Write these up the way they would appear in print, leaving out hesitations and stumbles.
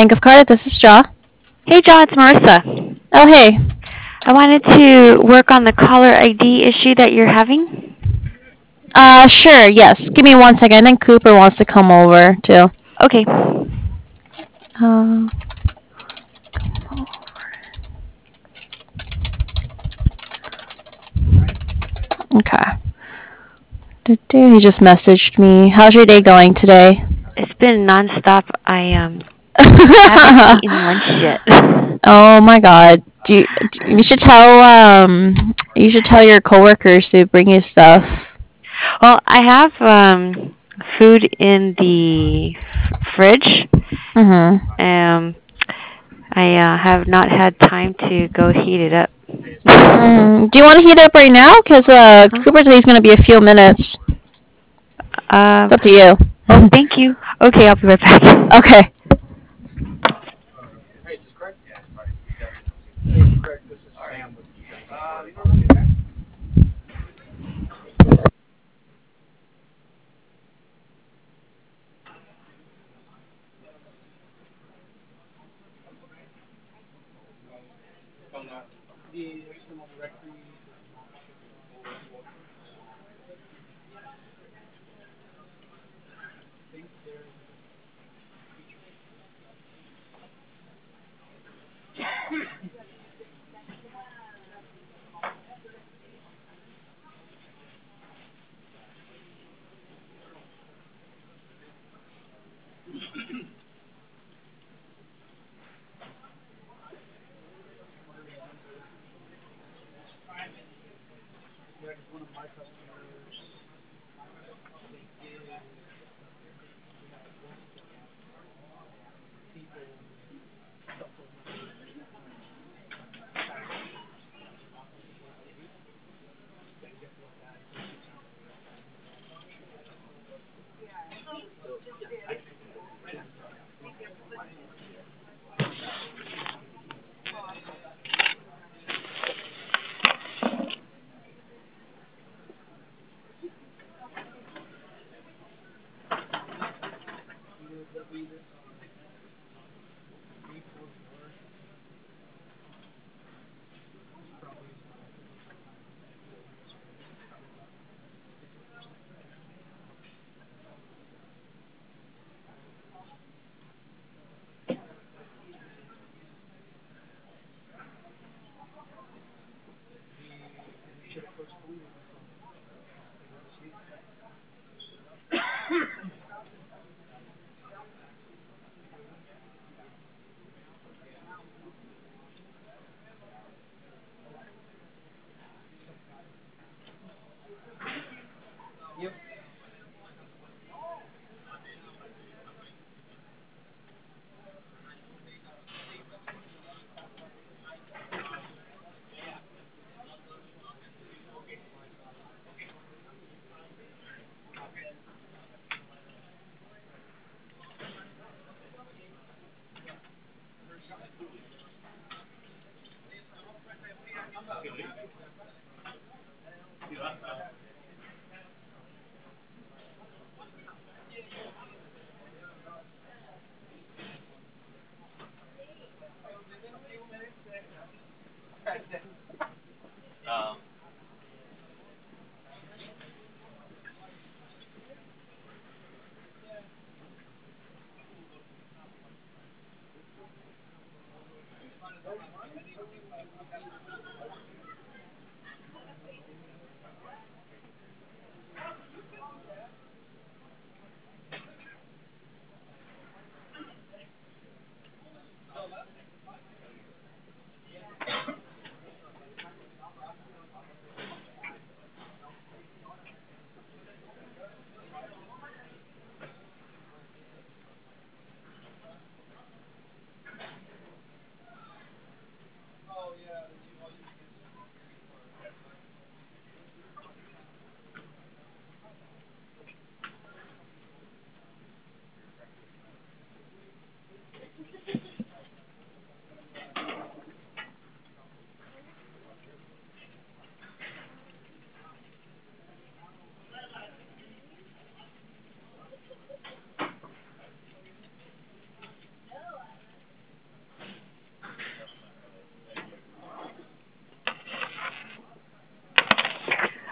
Bank of Cardiff. This is Jaw. Hey, John, it's Marissa. Oh, hey. I wanted to work on the caller ID issue that you're having. Sure, yes. Give me 1 second. I think Cooper wants to come over, too. Okay. Uh, okay. He just messaged me. How's your day going today? It's been nonstop. I haven't eaten lunch yet. Oh my God. You should tell your coworkers to bring you stuff. Well, I have food in the fridge. Mm-hmm. Um, I have not had time to go heat it up. Do you want to heat it up right now? Because Huh? Cooper said he's going to be a few minutes. It's Um. up to you. Oh, thank you. Okay, I'll be right back. Okay.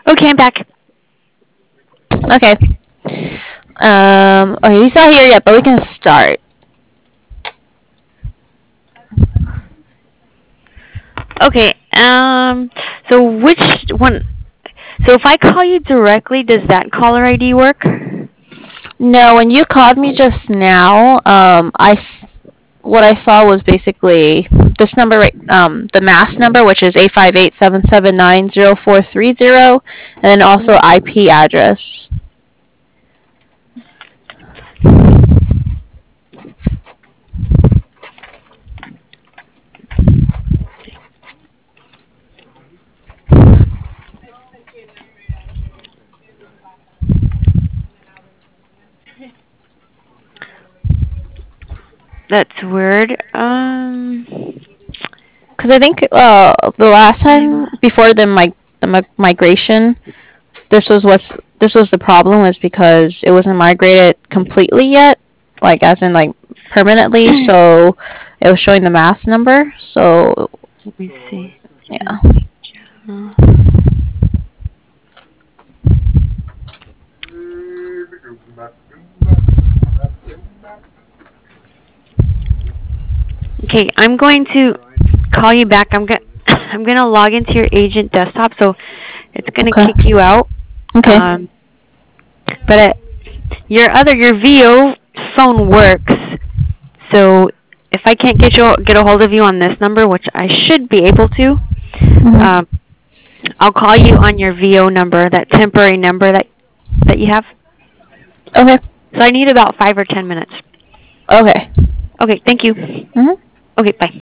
Okay, I'm back. Okay. Okay, he's not here yet, but we can start. Okay. So which one? So if I call you directly, does that caller ID work? No, when you called me just now, what I saw was basically this number, right, the mass number, which is 858-779-0430, and then also IP address. That's weird. Because I think the last time before the migration, this was the problem, was because it wasn't migrated completely yet, like as in like permanently. So it was showing the mass number. So Let me see. yeah. Okay, I'm going to call you back. I'm gonna log into your agent desktop, so it's gonna Okay. kick you out. Okay. But your VO phone works. So if I can't get a hold of you on this number, which I should be able to, Mhm. I'll call you on your VO number, that temporary number that you have. Okay. So I need about 5 or 10 minutes. Okay. Okay, thank you. Mhm. Okay, bye.